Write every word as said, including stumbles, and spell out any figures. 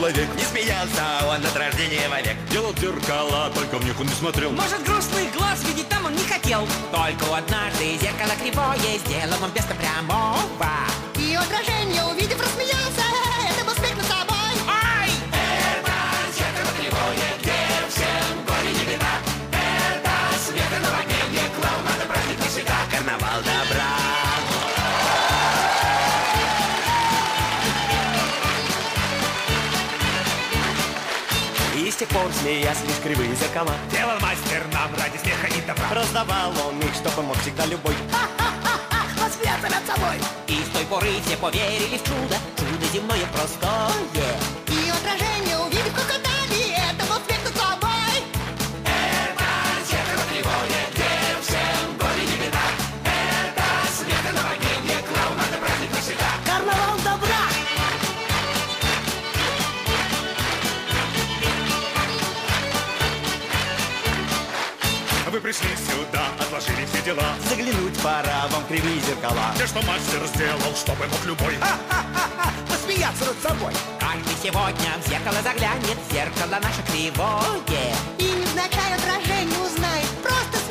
человек. Не смеялся он от рождения вовек. Делал зеркала, только в них он не смотрел. Может, грустный глаз видеть там он не хотел. Только однажды зеркало кривое сделал он вместо прямого. И отражение увидев, рассмеялся. Это был смех над собой. Ай! Это зеркало кривое, где всем горе не беда. Это смех на войне, клоун, надо праздник навсегда. Карнавал добра. И с тех пор, смеясь, лишь кривые зеркала Делал мастер нам ради смеха и добра. раздавал он их, чтобы мог всегда любой. Посмеяться над собой. И с той поры все поверили в чудо. Чудо земное простое. И отражение увидев, хохотали. Это был смех над собой. Это зеркало кривое, где всем горе не беда. Это смех на войне, клоун, надо праздник навсегда. Карнавал добра. Вы пришли сюда, отложили все дела. Заглянуть пора вам в кривые зеркала. Те, что мастер сделал, чтобы мог любой. Посмеяться над собой. Каждый сегодня в зеркало заглянет. Зеркало наше кривое. И невзначай отражение узнает. Просто